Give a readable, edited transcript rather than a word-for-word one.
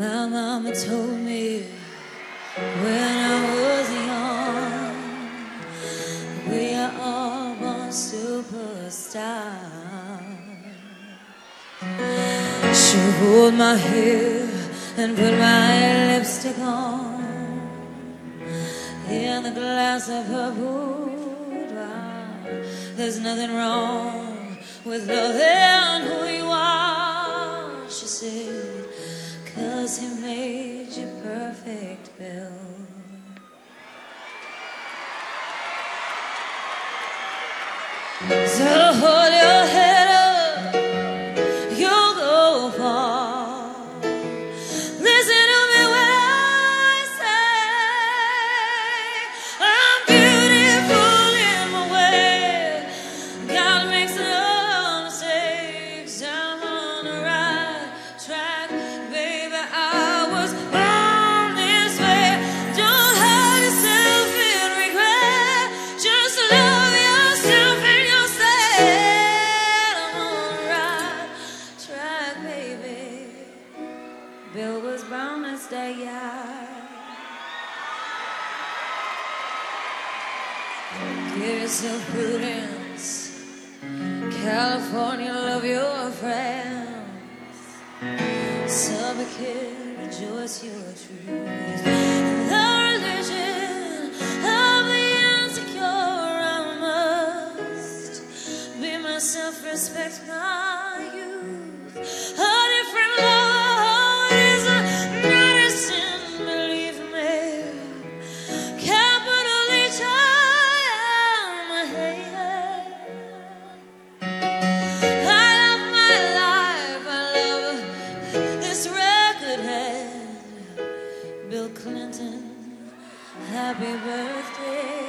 My mama told me when I was young, we are all born superstars. She pulled my hair and put my lipstick on in the glass of her boudoir. There's nothing wrong with loving who you are, she said, 'cause he made you perfect, Bill. So hold your head up, you'll go far. Listen to me when I say I'm beautiful in my way. God makes no mistakes. I'm on the right track, baby. I was born this way. Don't hurt yourself in regret. Just love yourself and you'll say I'm on the right track, baby. Bill was born this day, yeah. Give yourself prudence. California, love your friends. Suffocate, rejoice your truth. The religion of the insecure, I must be myself, respect my youth. A different love is a medicine, believe me. Capital H, I am a hater. I love my life, I love this record head. Bill Clinton, happy birthday.